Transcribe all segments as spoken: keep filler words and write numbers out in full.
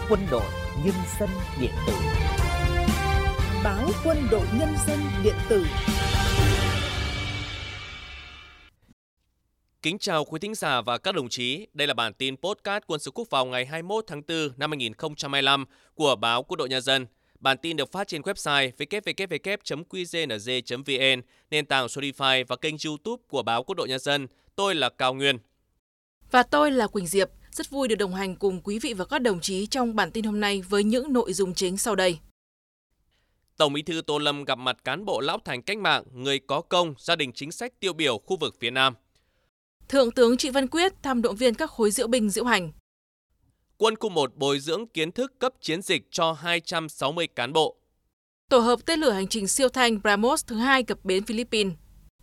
Quân đội Nhân dân điện tử. Báo Quân đội Nhân dân điện tử. Kính chào quý thính giả và các đồng chí. Đây là bản tin podcast Quân sự Quốc phòng ngày hai mươi mốt tháng tư năm hai nghìn không trăm hai mươi lăm của báo Quân đội Nhân dân. Bản tin được phát trên website w w w chấm q g n g chấm v n, nền tảng Spotify và kênh YouTube của báo Quân đội Nhân dân. Tôi là Cao Nguyên. Và tôi là Quỳnh Diệp. Rất vui được đồng hành cùng quý vị và các đồng chí trong bản tin hôm nay với những nội dung chính sau đây. Tổng Bí thư Tô Lâm gặp mặt cán bộ lão thành cách mạng, người có công, gia đình chính sách tiêu biểu khu vực phía Nam. Thượng tướng Trịnh Văn Quyết thăm động viên các khối diễu binh diễu hành. Quân khu một bồi dưỡng kiến thức cấp chiến dịch cho hai trăm sáu mươi cán bộ. Tổ hợp tên lửa hành trình siêu thanh BrahMos thứ hai cập bến Philippines.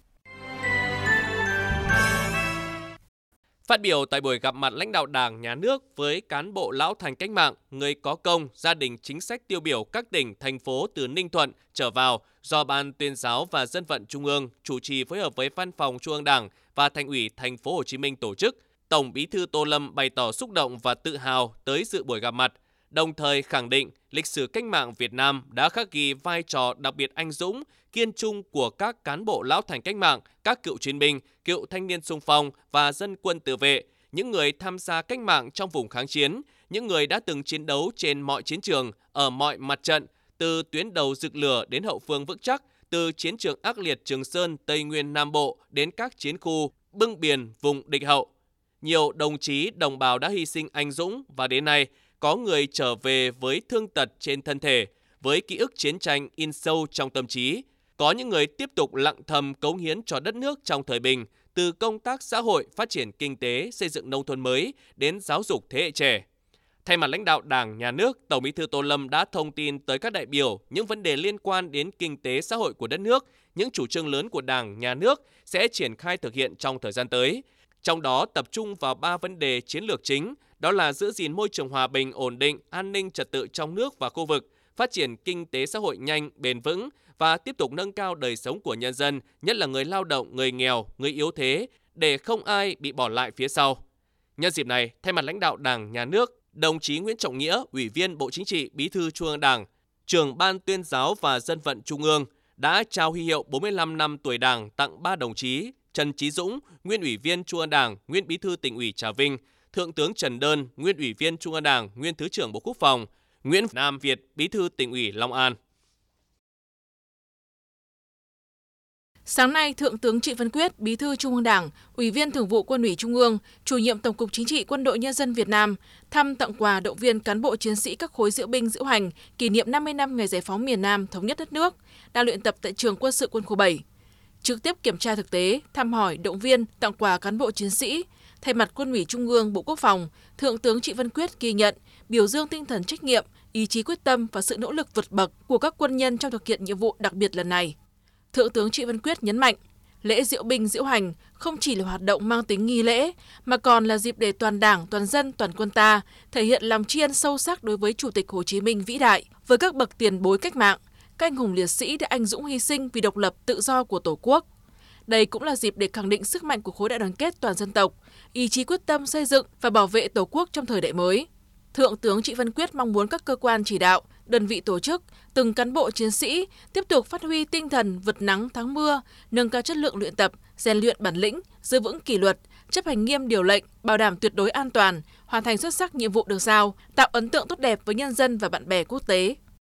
Phát biểu tại buổi gặp mặt lãnh đạo Đảng, Nhà nước với cán bộ lão thành cách mạng, người có công, gia đình chính sách tiêu biểu các tỉnh, thành phố từ Ninh Thuận trở vào do Ban Tuyên giáo và Dân vận Trung ương chủ trì phối hợp với Văn phòng Trung ương Đảng và Thành ủy Thành phố Hồ Chí Minh tổ chức, Tổng Bí thư Tô Lâm bày tỏ xúc động và tự hào tới dự buổi gặp mặt, đồng thời khẳng định lịch sử cách mạng Việt Nam đã khắc ghi vai trò đặc biệt anh dũng, kiên trung của các cán bộ lão thành cách mạng, các cựu chiến binh, cựu thanh niên xung phong và dân quân tự vệ, những người tham gia cách mạng trong vùng kháng chiến, những người đã từng chiến đấu trên mọi chiến trường, ở mọi mặt trận, từ tuyến đầu rực lửa đến hậu phương vững chắc, từ chiến trường ác liệt Trường Sơn, Tây Nguyên, Nam Bộ đến các chiến khu, bưng biển, vùng địch hậu. Nhiều đồng chí, đồng bào đã hy sinh anh dũng và đến nay có người trở về với thương tật trên thân thể, với ký ức chiến tranh in sâu trong tâm trí. Có những người tiếp tục lặng thầm cống hiến cho đất nước trong thời bình, từ công tác xã hội, phát triển kinh tế, xây dựng nông thôn mới đến giáo dục thế hệ trẻ. Thay mặt lãnh đạo Đảng, Nhà nước, Tổng Bí thư Tô Lâm đã thông tin tới các đại biểu những vấn đề liên quan đến kinh tế xã hội của đất nước, những chủ trương lớn của Đảng, Nhà nước sẽ triển khai thực hiện trong thời gian tới. Trong đó tập trung vào ba vấn đề chiến lược chính, đó là giữ gìn môi trường hòa bình, ổn định, an ninh trật tự trong nước và khu vực, phát triển kinh tế xã hội nhanh, bền vững và tiếp tục nâng cao đời sống của nhân dân, nhất là người lao động, người nghèo, người yếu thế, để không ai bị bỏ lại phía sau. Nhân dịp này, thay mặt lãnh đạo Đảng, Nhà nước, đồng chí Nguyễn Trọng Nghĩa, Ủy viên Bộ Chính trị, Bí thư Trung ương Đảng, Trưởng Ban Tuyên giáo và Dân vận Trung ương đã trao huy hiệu bốn mươi lăm năm tuổi Đảng tặng ba đồng chí: Trần Chí Dũng, nguyên Ủy viên Trung ương Đảng, nguyên Bí thư Tỉnh ủy Trà Vinh; Thượng tướng Trần Đơn, nguyên Ủy viên Trung ương Đảng, nguyên Thứ trưởng Bộ Quốc phòng; Nguyễn Nam Việt, Bí thư Tỉnh ủy Long An. Sáng nay, Thượng tướng Trịnh Văn Quyết, Bí thư Trung ương Đảng, Ủy viên Thường vụ Quân ủy Trung ương, Chủ nhiệm Tổng cục Chính trị Quân đội Nhân dân Việt Nam thăm tặng quà động viên cán bộ chiến sĩ các khối diễu binh diễu hành kỷ niệm năm mươi năm ngày giải phóng miền Nam thống nhất đất nước, đang luyện tập tại trường quân sự quân khu bảy. Trực tiếp kiểm tra thực tế, thăm hỏi, động viên, tặng quà cán bộ chiến sĩ, thay mặt Quân ủy Trung ương, Bộ Quốc phòng, Thượng tướng Trịnh Văn Quyết ghi nhận, biểu dương tinh thần trách nhiệm, ý chí quyết tâm và sự nỗ lực vượt bậc của các quân nhân trong thực hiện nhiệm vụ đặc biệt lần này. Thượng tướng Trịnh Văn Quyết nhấn mạnh, lễ diễu binh diễu hành không chỉ là hoạt động mang tính nghi lễ, mà còn là dịp để toàn Đảng, toàn dân, toàn quân ta thể hiện lòng tri ân sâu sắc đối với Chủ tịch Hồ Chí Minh vĩ đại, với các bậc tiền bối cách mạng, các anh hùng liệt sĩ đã anh dũng hy sinh vì độc lập tự do của Tổ quốc. Đây cũng là dịp để khẳng định sức mạnh của khối đại đoàn kết toàn dân tộc, ý chí quyết tâm xây dựng và bảo vệ Tổ quốc trong thời đại mới. Thượng tướng Trịnh Văn Quyết mong muốn các cơ quan chỉ đạo, đơn vị tổ chức, từng cán bộ chiến sĩ tiếp tục phát huy tinh thần vượt nắng thắng mưa, nâng cao chất lượng luyện tập, rèn luyện bản lĩnh, giữ vững kỷ luật, chấp hành nghiêm điều lệnh, bảo đảm tuyệt đối an toàn, hoàn thành xuất sắc nhiệm vụ được giao, tạo ấn tượng tốt đẹp với nhân dân và bạn bè quốc tế.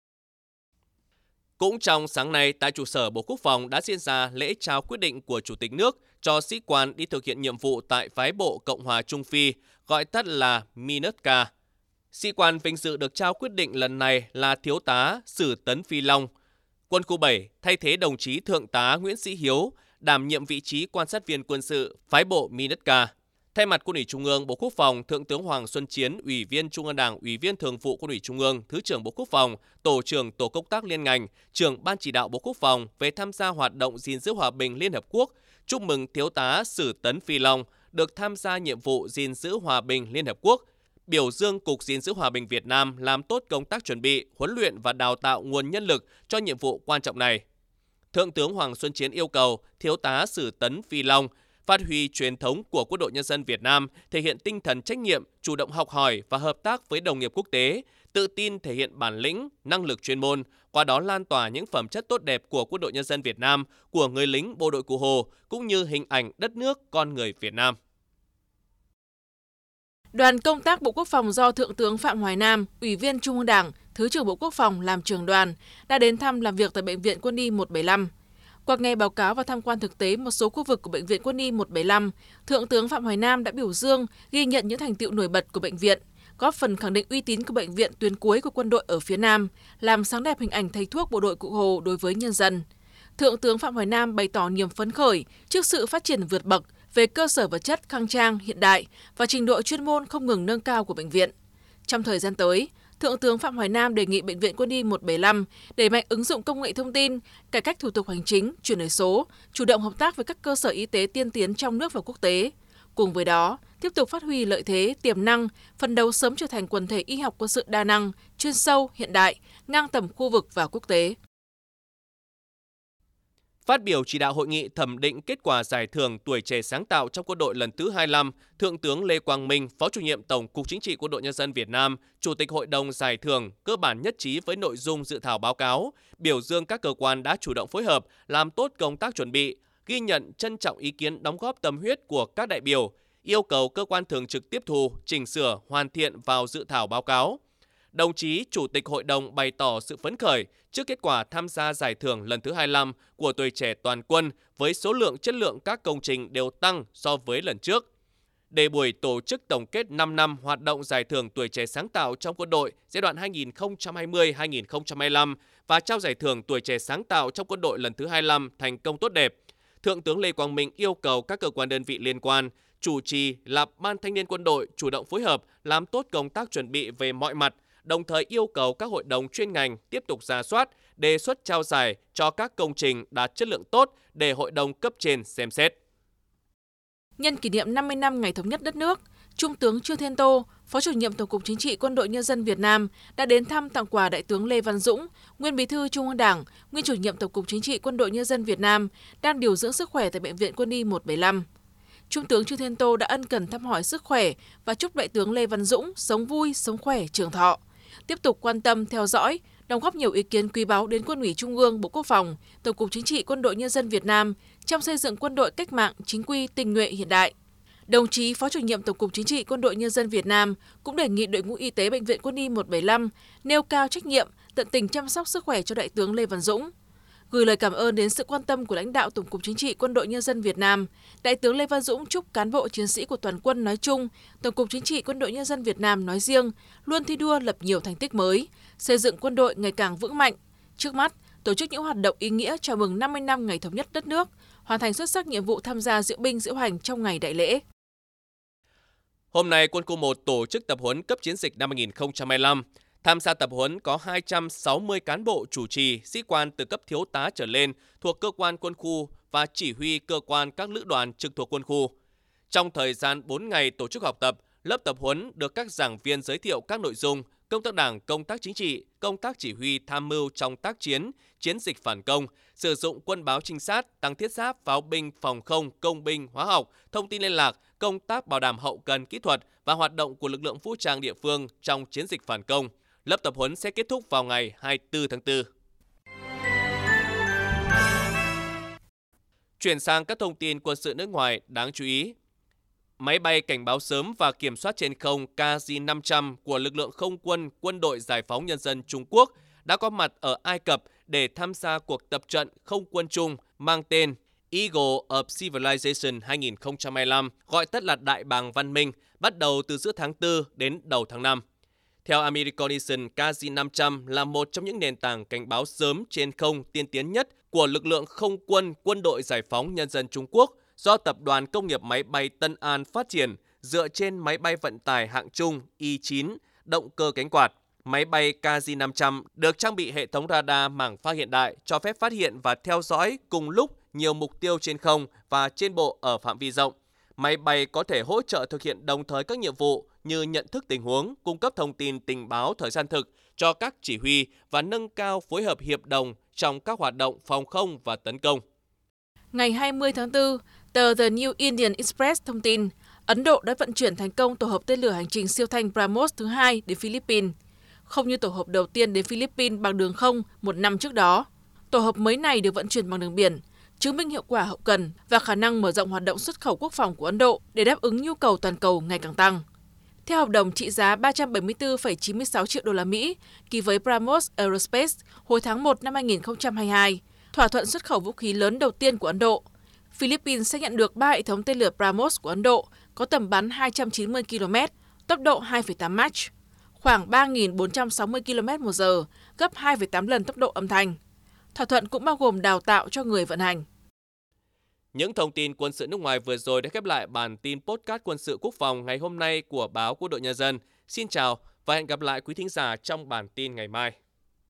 Cũng trong sáng nay, tại trụ sở Bộ Quốc phòng đã diễn ra lễ trao quyết định của Chủ tịch nước cho sĩ quan đi thực hiện nhiệm vụ tại phái bộ Cộng hòa Trung Phi, gọi tắt là MINUSCA. Sĩ quan vinh dự được trao quyết định lần này là Thiếu tá Sử Tấn Phi Long. Quân khu bảy thay thế đồng chí Thượng tá Nguyễn Sĩ Hiếu đảm nhiệm vị trí quan sát viên quân sự phái bộ MINUSCA. Thay mặt Quân ủy Trung ương, Bộ Quốc phòng, Thượng tướng Hoàng Xuân Chiến, Ủy viên Trung ương Đảng, Ủy viên Thường vụ Quân ủy Trung ương, Thứ trưởng Bộ Quốc phòng, Tổ trưởng Tổ công tác liên ngành, Trưởng Ban chỉ đạo Bộ Quốc phòng về tham gia hoạt động gìn giữ hòa bình Liên Hợp Quốc, chúc mừng Thiếu tá Sử Tấn Phi Long được tham gia nhiệm vụ gìn giữ hòa bình Liên Hợp Quốc, biểu dương Cục Gìn giữ Hòa bình Việt Nam làm tốt công tác chuẩn bị, huấn luyện và đào tạo nguồn nhân lực cho nhiệm vụ quan trọng này. Thượng tướng Hoàng Xuân Chiến yêu cầu Thiếu tá Sử Tấn Phi Long phát huy truyền thống của Quân đội Nhân dân Việt Nam, thể hiện tinh thần trách nhiệm, chủ động học hỏi và hợp tác với đồng nghiệp quốc tế, tự tin thể hiện bản lĩnh, năng lực chuyên môn, qua đó lan tỏa những phẩm chất tốt đẹp của Quân đội Nhân dân Việt Nam, của người lính Bộ đội Cụ Hồ, cũng như hình ảnh đất nước, con người Việt Nam. Đoàn công tác Bộ Quốc phòng do Thượng tướng Phạm Hoài Nam, Ủy viên Trung ương Đảng, Thứ trưởng Bộ Quốc phòng làm trưởng đoàn, đã đến thăm làm việc tại Bệnh viện Quân y một bảy năm. Qua nghe báo cáo và tham quan thực tế một số khu vực của Bệnh viện Quân y một bảy năm, Thượng tướng Phạm Hoài Nam đã biểu dương, ghi nhận những thành tựu nổi bật của bệnh viện, góp phần khẳng định uy tín của bệnh viện tuyến cuối của quân đội ở phía Nam, làm sáng đẹp hình ảnh thầy thuốc Bộ đội Cụ Hồ đối với nhân dân. Thượng tướng Phạm Hoài Nam bày tỏ niềm phấn khởi trước sự phát triển vượt bậc về cơ sở vật chất khang trang, hiện đại và trình độ chuyên môn không ngừng nâng cao của bệnh viện. Trong thời gian tới, Thượng tướng Phạm Hoài Nam đề nghị Bệnh viện Quân y một bảy năm đẩy mạnh ứng dụng công nghệ thông tin, cải cách thủ tục hành chính, chuyển đổi số, chủ động hợp tác với các cơ sở y tế tiên tiến trong nước và quốc tế. Cùng với đó, tiếp tục phát huy lợi thế, tiềm năng, phấn đấu sớm trở thành quần thể y học quân sự đa năng, chuyên sâu, hiện đại, ngang tầm khu vực và quốc tế. Phát biểu chỉ đạo hội nghị thẩm định kết quả giải thưởng tuổi trẻ sáng tạo trong quân đội lần thứ hai mươi lăm, Thượng tướng Lê Quang Minh, Phó Chủ nhiệm Tổng cục Chính trị Quân đội Nhân dân Việt Nam, Chủ tịch Hội đồng giải thưởng cơ bản nhất trí với nội dung dự thảo báo cáo, biểu dương các cơ quan đã chủ động phối hợp, làm tốt công tác chuẩn bị, ghi nhận trân trọng ý kiến đóng góp tâm huyết của các đại biểu, yêu cầu cơ quan thường trực tiếp thu, chỉnh sửa, hoàn thiện vào dự thảo báo cáo. Đồng chí Chủ tịch Hội đồng bày tỏ sự phấn khởi trước kết quả tham gia giải thưởng lần thứ hai mươi lăm của tuổi trẻ toàn quân với số lượng chất lượng các công trình đều tăng so với lần trước. Để buổi tổ chức tổng kết năm năm hoạt động giải thưởng tuổi trẻ sáng tạo trong quân đội giai đoạn hai nghìn không trăm hai mươi đến hai nghìn không trăm hai mươi lăm và trao giải thưởng tuổi trẻ sáng tạo trong quân đội lần thứ hai mươi lăm thành công tốt đẹp, Thượng tướng Lê Quang Minh yêu cầu các cơ quan đơn vị liên quan chủ trì là Ban Thanh niên Quân đội chủ động phối hợp làm tốt công tác chuẩn bị về mọi mặt, đồng thời yêu cầu các hội đồng chuyên ngành tiếp tục rà soát, đề xuất trao giải cho các công trình đạt chất lượng tốt để hội đồng cấp trên xem xét. Nhân kỷ niệm năm mươi năm ngày thống nhất đất nước, Trung tướng Trương Thiên Tô, Phó Chủ nhiệm Tổng cục Chính trị Quân đội Nhân dân Việt Nam đã đến thăm tặng quà Đại tướng Lê Văn Dũng, nguyên Bí thư Trung ương Đảng, nguyên Chủ nhiệm Tổng cục Chính trị Quân đội Nhân dân Việt Nam đang điều dưỡng sức khỏe tại Bệnh viện Quân y một bảy năm. Trung tướng Trương Thiên Tô đã ân cần thăm hỏi sức khỏe và chúc Đại tướng Lê Văn Dũng sống vui, sống khỏe, trường thọ. Tiếp tục quan tâm, theo dõi, đóng góp nhiều ý kiến quý báu đến Quân ủy Trung ương, Bộ Quốc phòng, Tổng cục Chính trị Quân đội Nhân dân Việt Nam trong xây dựng quân đội cách mạng, chính quy, tinh nhuệ hiện đại. Đồng chí Phó Chủ nhiệm Tổng cục Chính trị Quân đội Nhân dân Việt Nam cũng đề nghị đội ngũ y tế Bệnh viện Quân y một bảy năm nêu cao trách nhiệm, tận tình chăm sóc sức khỏe cho Đại tướng Lê Văn Dũng. Gửi lời cảm ơn đến sự quan tâm của lãnh đạo Tổng cục Chính trị Quân đội Nhân dân Việt Nam, Đại tướng Lê Văn Dũng chúc cán bộ chiến sĩ của toàn quân nói chung, Tổng cục Chính trị Quân đội Nhân dân Việt Nam nói riêng luôn thi đua lập nhiều thành tích mới, xây dựng quân đội ngày càng vững mạnh. Trước mắt, tổ chức những hoạt động ý nghĩa chào mừng năm mươi năm ngày thống nhất đất nước, hoàn thành xuất sắc nhiệm vụ tham gia diễu binh diễu hành trong ngày đại lễ. Hôm nay, Quân khu một tổ chức tập huấn cấp chiến dịch năm hai nghìn không trăm hai mươi lăm. Tham gia tập huấn có hai trăm sáu mươi cán bộ chủ trì, sĩ quan từ cấp thiếu tá trở lên thuộc cơ quan quân khu và chỉ huy cơ quan các lữ đoàn trực thuộc quân khu. Trong thời gian bốn ngày tổ chức học tập, lớp tập huấn được các giảng viên giới thiệu các nội dung công tác đảng, công tác chính trị, công tác chỉ huy tham mưu trong tác chiến, chiến dịch phản công, sử dụng quân báo trinh sát, tăng thiết giáp, pháo binh, phòng không, công binh, hóa học, thông tin liên lạc, công tác bảo đảm hậu cần kỹ thuật và hoạt động của lực lượng vũ trang địa phương trong chiến dịch phản công. Lớp tập huấn sẽ kết thúc vào ngày hai mươi tư tháng tư. Chuyển sang các thông tin quân sự nước ngoài đáng chú ý. Máy bay cảnh báo sớm và kiểm soát trên không K Z năm trăm của lực lượng không quân Quân đội Giải phóng Nhân dân Trung Quốc đã có mặt ở Ai Cập để tham gia cuộc tập trận không quân chung mang tên Eagle of Civilization hai nghìn không trăm hai mươi lăm, gọi tắt là Đại bàng văn minh, bắt đầu từ giữa tháng tư đến đầu tháng năm. Theo American, K Z năm trăm là một trong những nền tảng cảnh báo sớm trên không tiên tiến nhất của lực lượng không quân Quân đội Giải phóng Nhân dân Trung Quốc do Tập đoàn Công nghiệp Máy bay Tân An phát triển dựa trên máy bay vận tải hạng trung I chín, động cơ cánh quạt. Máy bay K Z năm trăm được trang bị hệ thống radar mảng pha hiện đại cho phép phát hiện và theo dõi cùng lúc nhiều mục tiêu trên không và trên bộ ở phạm vi rộng. Máy bay có thể hỗ trợ thực hiện đồng thời các nhiệm vụ như nhận thức tình huống, cung cấp thông tin tình báo thời gian thực cho các chỉ huy và nâng cao phối hợp hiệp đồng trong các hoạt động phòng không và tấn công. Ngày hai mươi tháng tư, Tờ The New Indian Express thông tin, Ấn Độ đã vận chuyển thành công tổ hợp tên lửa hành trình siêu thanh BrahMos thứ hai đến Philippines, không như tổ hợp đầu tiên đến Philippines bằng đường không một năm trước đó. Tổ hợp mới này được vận chuyển bằng đường biển, chứng minh hiệu quả hậu cần và khả năng mở rộng hoạt động xuất khẩu quốc phòng của Ấn Độ để đáp ứng nhu cầu toàn cầu ngày càng tăng. Theo hợp đồng trị giá ba trăm bảy mươi tư phẩy chín mươi sáu triệu đô la Mỹ ký với BrahMos Aerospace hồi tháng một năm hai nghìn không trăm hai mươi hai, thỏa thuận xuất khẩu vũ khí lớn đầu tiên của Ấn Độ, Philippines sẽ nhận được ba hệ thống tên lửa BrahMos của Ấn Độ có tầm bắn hai trăm chín mươi ki lô mét, tốc độ hai phẩy tám Mach, khoảng ba nghìn bốn trăm sáu mươi ki lô mét một giờ, gấp hai phẩy tám lần tốc độ âm thanh. Thỏa thuận cũng bao gồm đào tạo cho người vận hành. Những thông tin quân sự nước ngoài vừa rồi đã khép lại bản tin podcast quân sự quốc phòng ngày hôm nay của báo Quân đội Nhân dân. Xin chào và hẹn gặp lại quý thính giả trong bản tin ngày mai.